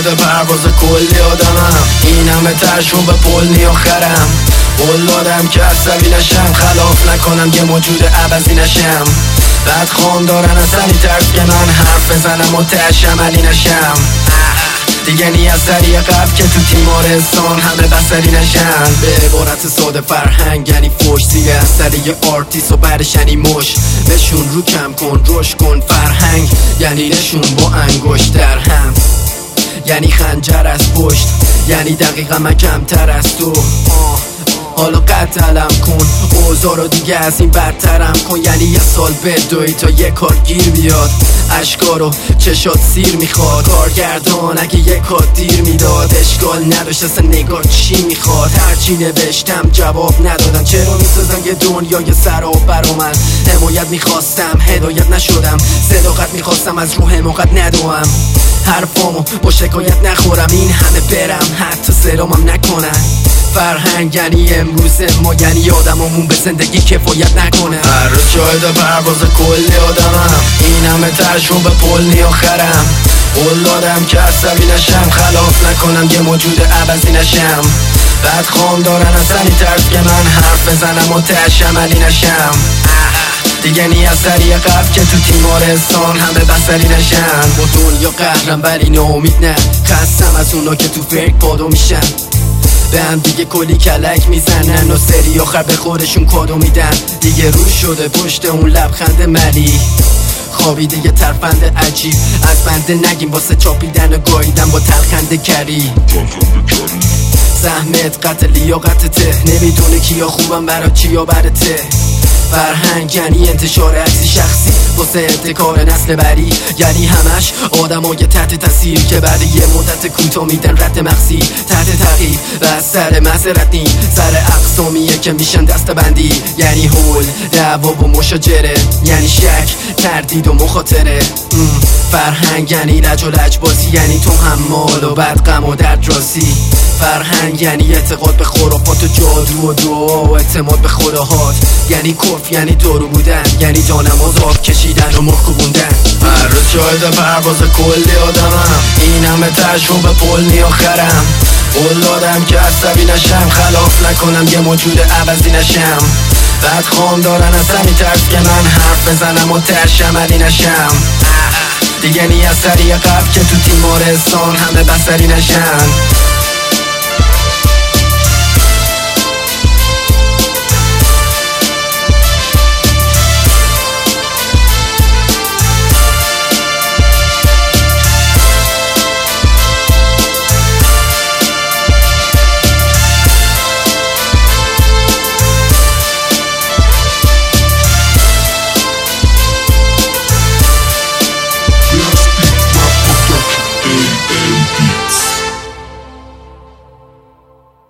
شاید پرواز کلی آدمم، این همه ترشون به پل نیاخرم. قول دادم که عصبی نشم، خلاف نکنم یه موجود عوضی نشم. بعد خان دارن اصلا ترس که من حرف بزنم و تهش عملی نشم. دیگه نی از سری قبل که تو تیمارستان همه بسری نشن. به عبارت ساده فرهنگ یعنی فوش، دیگه از سری یه آرتیست و برش یعنی مش. بشون رو کم کن روش کن، فرهنگ یعنی نشون با انگشت در هم، یعنی خنجر از پشت، یعنی دقیقا من کمتر از تو. حالا قتلم کن، اوضاع رو دیگه از این بدترم کن. یعنی یه سال بدوی تا یه کار گیر بیاد، اشکا رو چشات سیر میخواد. کارگردان اگه یه کار دیر میداد، اشکال نداشت اصلا نگاه چی میخواد. هرچی نوشتم جواب ندادن، چرا میسازن یه دنیای سراب برا من. حمایت میخواستم هدایت نشدم، صداقت میخواستم از رو حماقت ندوم. حرفامو با شکایت نخورم، این همه برم حتی سلامم نکنن. فرهنگ یعنی امروز ما، یعنی آدمامون به زندگی کفایت نکنه. هر روز شاید پرواز کلی آدمم، این همه ترشون به پل نیاخرم. قول دادم که عصبی نشم، خلاف نکنم یه موجود عوضی نشم. بعد خان دارن اصلا ترس که من حرف بزنم و تهش عملی نشم. دیگه نی از سری قبل که تو تیمارستان همه بسری نشن. با دنیا قهرم ولی ناامید نه، خستم از اونا که تو فکر پادو میشن. به هم دیگه کلی کلک میزنن و سری آخر به خودشون کادو میدن. دیگه روش شده پشت اون لبخند ملی، خوابیده یه ترفند عجیب. از بنده نگیم واسه چاپیدن و گاییدن با تلخنده کری. زحمت قتل لیاقتته، نمیدونه کیا خوبم برا چیا برته. فرهنگ یعنی انتشار عکسی شخصی واسه ابتکار نسل بری، یعنی همش آدمای تحت تاثیر که بعد یه مدت کوتاه میدن رد مغزی. تحت تعقیب و از سر معذرت نی، سر اقسامیه که میشن دسته بندی. یعنی هول دعوا و مشاجره، یعنی شک تردید و مخاطره. فرهنگ یعنی لج و لجبازی، یعنی تو حمال و بعد غم و درد راسی. فرهنگ یعنی اعتقاد به خرافات و جادو و دعا و اعتماد به خداهات. یعنی کفر یعنی دارو بودن، یعنی جانماز آب کشیدن و مخ کوبوندن. هر روز شاید پرواز کلی آدمم، این همه ترشون به پل نیاخرم. قول دادم که عصبی نشم، خلاف نکنم یه موجود عوضی نشم. بعد خان دارن اصلا ترس که من حرف بزنم و تهش عملی نشم. دیگه نی از سری قبل که تو تیمارستان همه بسری نشن.